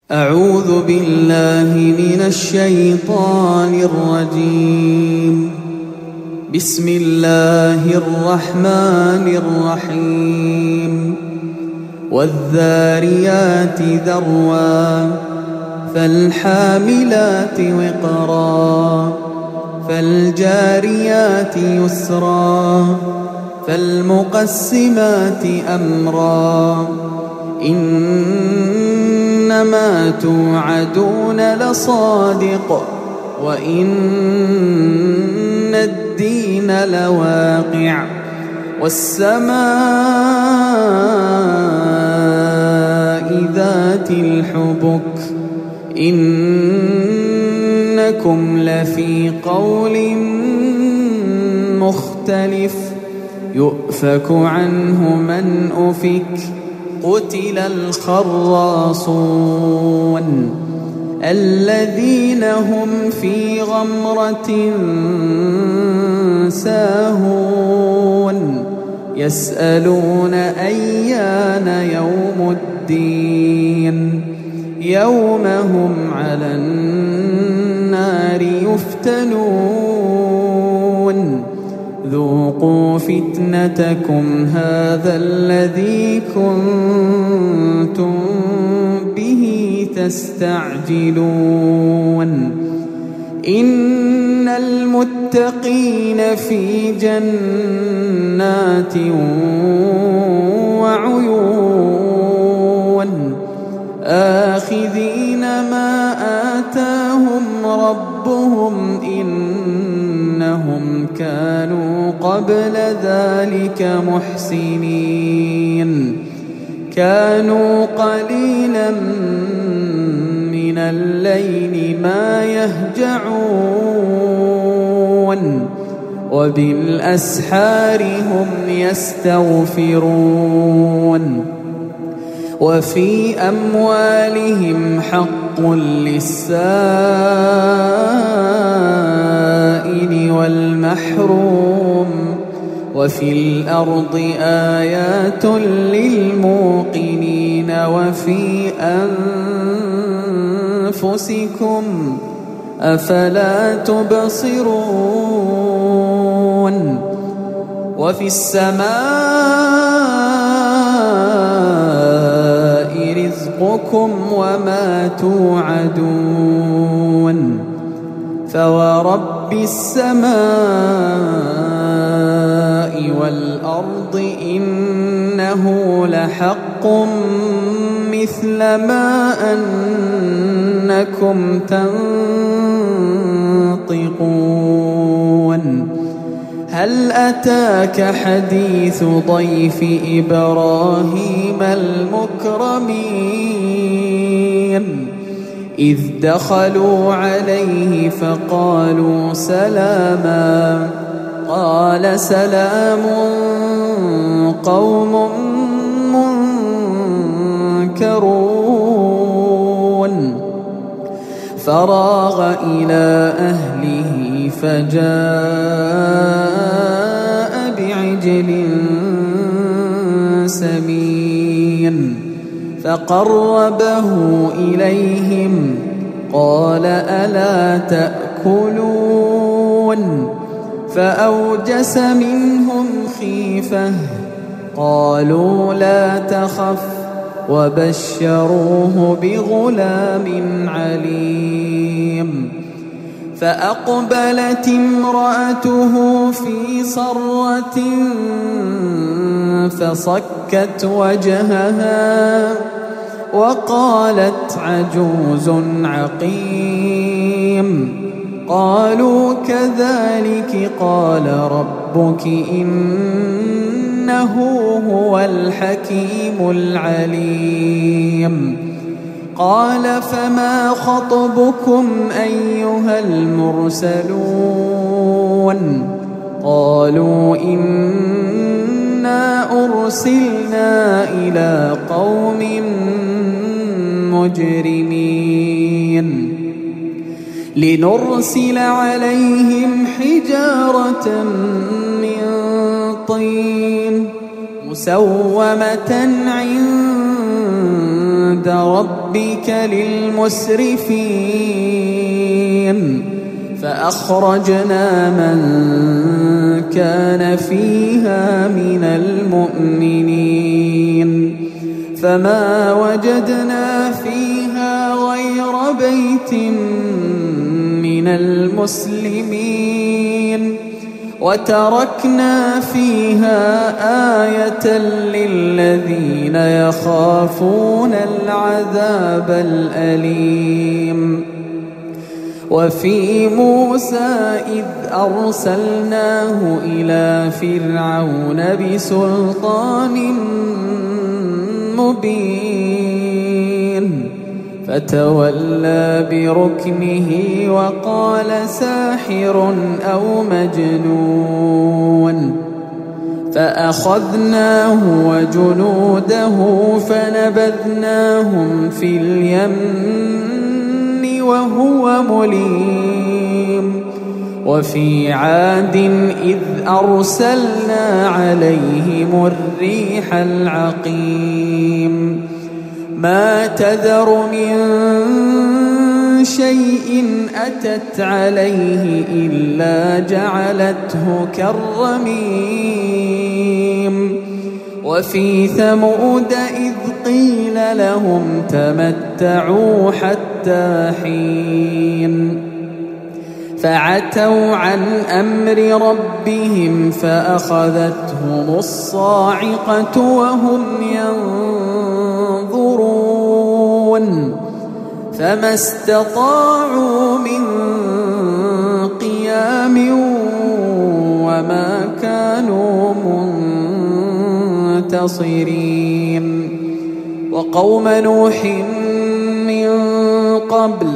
أعوذ بالله من الشيطان الرجيم. بسم الله الرحمن الرحيم. والذاريات ذروا فالحاملات وقرا فالجاريات يسرا فالمقسمات أمرا إنما توعدون لصادق وإن الدين لواقع والسماء ذات الحبك إنكم لفي قول مختلف يؤفك عنه من أفك قتل الخراصون الذين هم في غمرة ساهون يسألون أيان يوم الدين يوم هم على النار يفتنون ذوقوا فتنتكم هذا الذي كنتم به تستعجلون إن المتقين في جنات وعيون آخذين ما آتاهم ربهم إنهم كانوا قبل ذلك محسنين كانوا قليلا من الليل ما يهجعون وبالأسحار هم يستغفرون وفي أموالهم حق للسائل والمحروم وفي الأرض آيات للموقنين وفي أنفسكم أفلا تبصرون وفي السماء رزقكم وما توعدون فورب السماء والأرض إنه لحق مثل ما أنكم تنطقون هل أتاك حديث ضيف إبراهيم المكرمين إذ دخلوا عليه فقالوا سلاما قال سلام قوم منكرون فراغ إلى أهله فجاء بعجل سمين فقربه إليهم قال ألا تأكلون فأوجس منهم خيفة قالوا لا تخف وبشروه بغلام عليم فأقبلت امرأته في صرة فصكت وجهها وقالت عجوز عقيم قالوا كذلك قال ربك إنه هو الحكيم العليم قال فما خطبكم أيها المرسلون قالوا إنا أرسلنا إلى قوم مجرمين لنرسل عليهم حجارة من طين مسومة عند عند ربك للمسرفين فأخرجنا من كان فيها من المؤمنين فما وجدنا فيها غير بيت من المسلمين وتركنا فيها آية للذين يخافون العذاب الأليم وفي موسى إذ أرسلناه إلى فرعون بسلطان مبين فتولى بركنه وقال ساحر أو مجنون فأخذناه وجنوده فنبذناهم في اليم وهو مليم وفي عاد إذ أرسلنا عليهم الريح العقيم ما تذر من شيء أتت عليه إلا جعلته كالرميم وفي ثمود إذ قيل لهم تمتعوا حتى حين فعتوا عن أمر ربهم فأخذتهم الصاعقة وهم ينظرون فما استطاعوا من قيام وما كانوا منتصرين وقوم نوح من قبل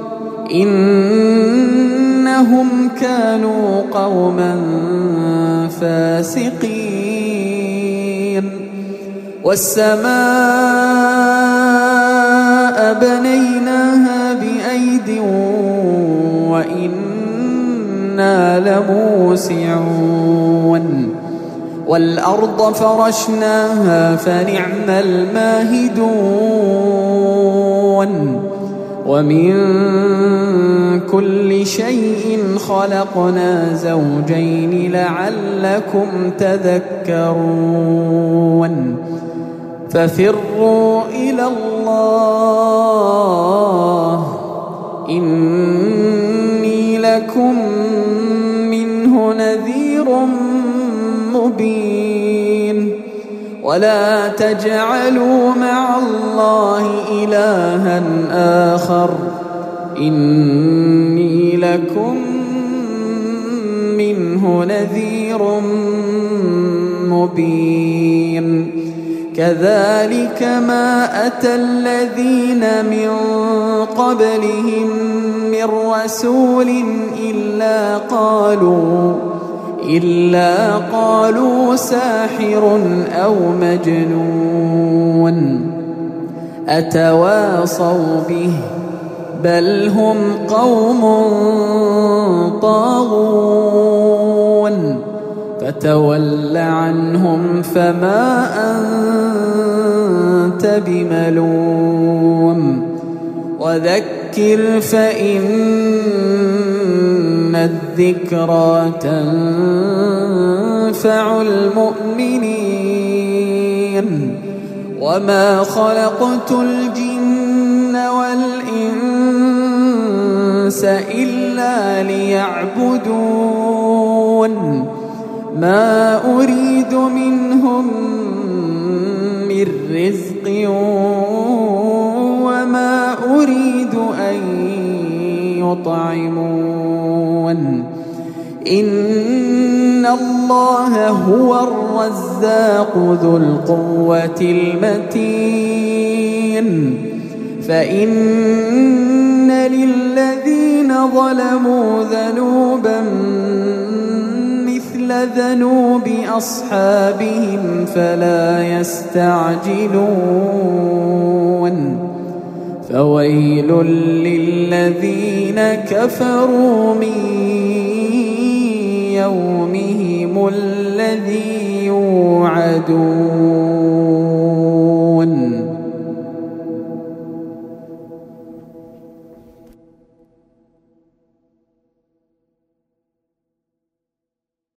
إنهم كانوا قوما فاسقين والسماء بنيناها بأيد وإنا لموسعون والأرض فرشناها فنعم الماهدون ومن كل شيء خلقنا زوجين لعلكم تذكرون ففروا إلى الله إني لكم منه نذير مبين ولا تجعلوا مع الله إلها آخر إني لكم منه نذير مبين كذلك ما أتى الذين من قبلهم من رسول إلا قالوا ساحر أو مجنون أتواصوا به بل هم قوم طاغون فتول عنهم فما أنت بملوم وذكر فإن الذكرى تنفع المؤمنين وما خلقت الجن والإنس إلا ليعبدون ما أريد منهم من رزق وما أريد أن يطعمون إن الله هو الرزاق ذو القوة المتين فإن للذين ظلموا ذنوبا مثل ذنوب أصحابهم فلا يستعجلون فويل للذين كفروا من يومهم الذي يوعدون